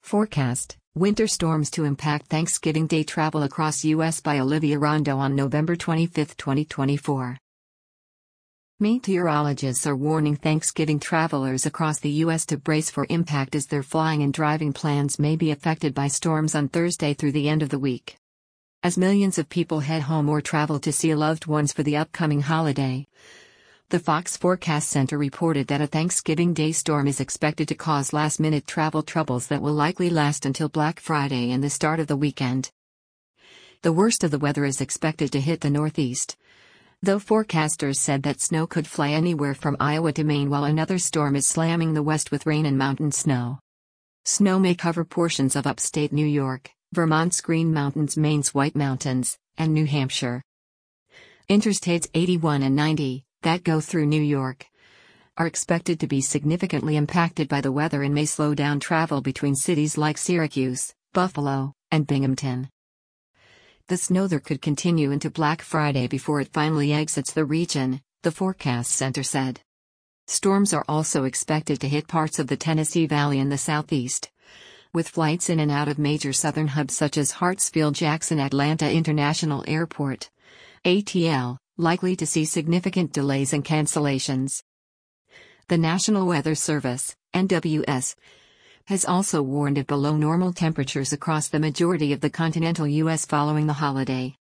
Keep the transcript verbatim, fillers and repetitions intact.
Forecast: Winter storms to impact Thanksgiving Day travel across U S by Olivia Rondo on November twenty-fifth, twenty twenty-four. Meteorologists are warning Thanksgiving travelers across the U S to brace for impact as their flying and driving plans may be affected by storms on Thursday through the end of the week. As millions of people head home or travel to see loved ones for the upcoming holiday, the Fox Forecast Center reported that a Thanksgiving Day storm is expected to cause last-minute travel troubles that will likely last until Black Friday and the start of the weekend. The worst of the weather is expected to hit the Northeast, though forecasters said that snow could fly anywhere from Iowa to Maine, while another storm is slamming the West with rain and mountain snow. Snow may cover portions of upstate New York, Vermont's Green Mountains, Maine's White Mountains, and New Hampshire. Interstates eighty-one and ninety, that go through New York, are expected to be significantly impacted by the weather and may slow down travel between cities like Syracuse, Buffalo, and Binghamton. The snow there could continue into Black Friday before it finally exits the region, the Forecast Center said. Storms are also expected to hit parts of the Tennessee Valley and the Southeast, with flights in and out of major southern hubs such as Hartsfield-Jackson Atlanta International Airport, A T L, likely to see significant delays and cancellations. The National Weather Service, N W S, has also warned of below normal temperatures across the majority of the continental U S following the holiday.